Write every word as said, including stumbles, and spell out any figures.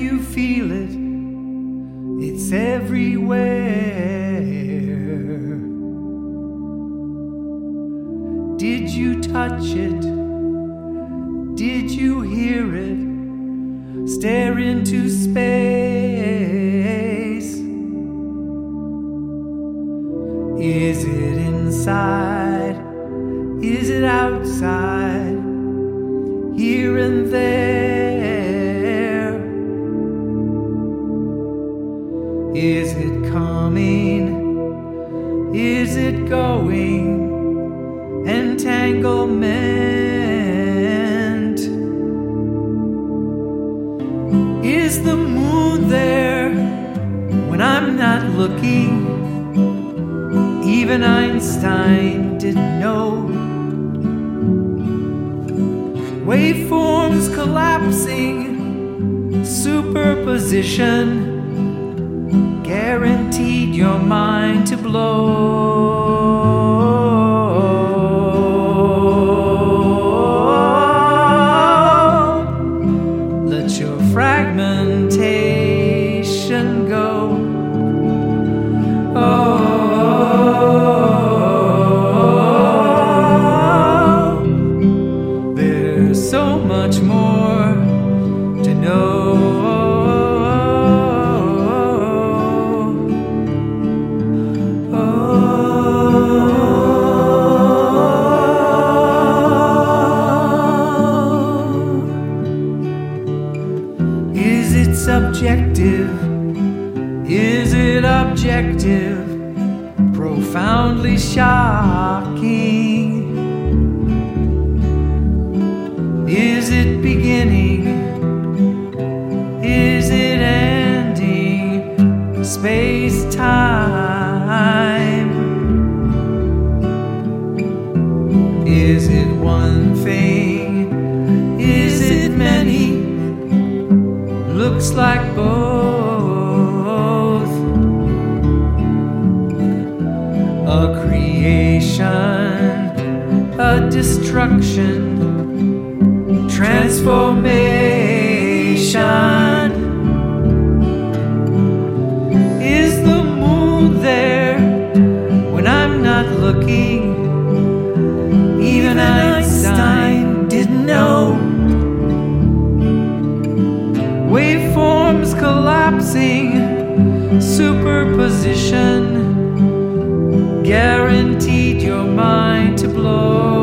you feel it, it's everywhere. Did you touch it? Did you hear it? Stare into space. Is it inside? Is it outside? Here and there. Is it coming? Is it going? Entanglement. Is the moon there when I'm not looking? Even Einstein didn't know. Waveforms collapsing, superposition, guaranteed your mind to blow. Let your fragmentation go. Oh, there's so much more to know. Is it subjective? Is it objective? Profoundly shocking. Is it beginning? Is it ending? Space-time. Is it one thing? Is it many? Looks like both. A creation, a destruction, transformation. Is the moon there when I'm not looking? Even Einstein didn't know. Waveforms collapsing, superposition, guaranteed your mind to blow.